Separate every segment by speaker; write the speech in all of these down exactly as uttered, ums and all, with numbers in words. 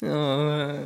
Speaker 1: Oh.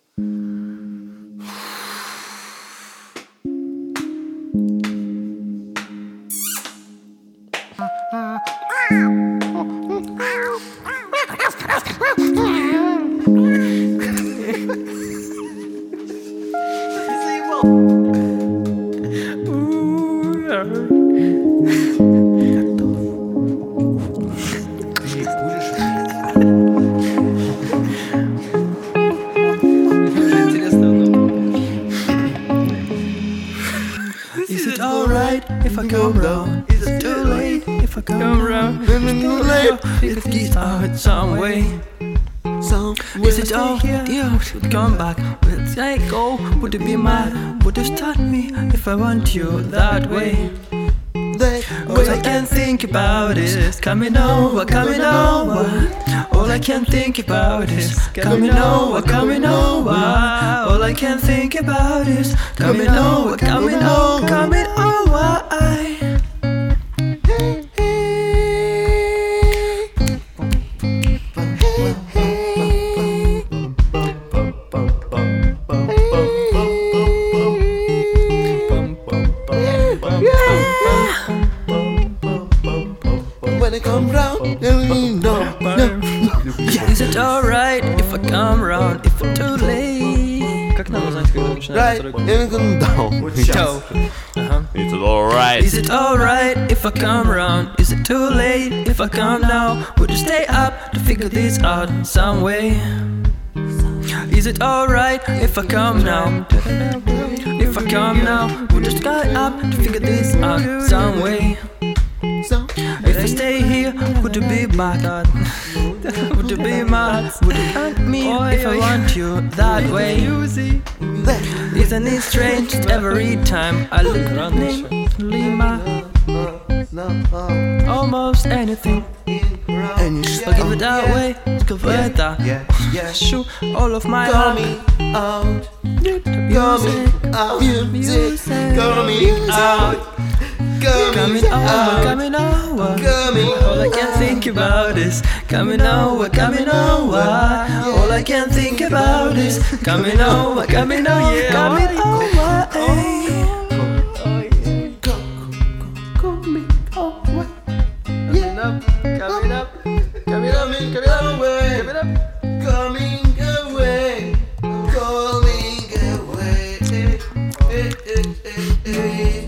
Speaker 2: Is it alright if I come round? Is it too late if I come round? Is it too late if it gets out some way? Is it all yeah, should come back? Will it say go? Would it be mad? Would it start me if I want you that way? All I can think about is coming over, coming over. All I can think about is coming over, coming over. All I can think about is coming over, coming over, coming over. I
Speaker 3: when I come round, you know,
Speaker 2: Is it alright if I come round? If it's too late?
Speaker 1: Как надо знать, когда начинается
Speaker 3: right,
Speaker 1: второй
Speaker 3: and come down.
Speaker 2: Ciao.
Speaker 4: It's alright.
Speaker 2: Is it alright if I come round? Is it too late if I come now? Would you stay up to figure this out some way? Is it alright if I come now? If I come now, would you stay up to figure this out some way? If I stay here, would you be mad? Would you be mad? Would you hurt me if I want you that way? Isn't it strange that every time I look around Lima, almost anything I'll give it that way, give it that show all of my heart.
Speaker 3: Coming out, coming out, music, coming out,
Speaker 2: Coming over, coming over,
Speaker 3: coming
Speaker 2: all I can think about is coming over, coming over. All I can think about is coming over, coming over, coming over. Ay.
Speaker 3: Coming up, coming up, coming up, coming away, coming away, coming away. Eh, eh, eh, eh.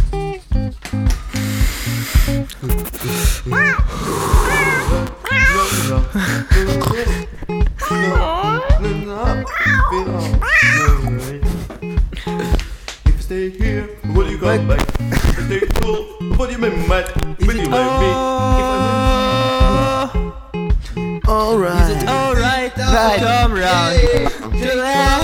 Speaker 4: If you stay here, will you come back? If you stay cool, will you be mad? Will you like me?
Speaker 3: Alright.
Speaker 2: Is it alright? Come round.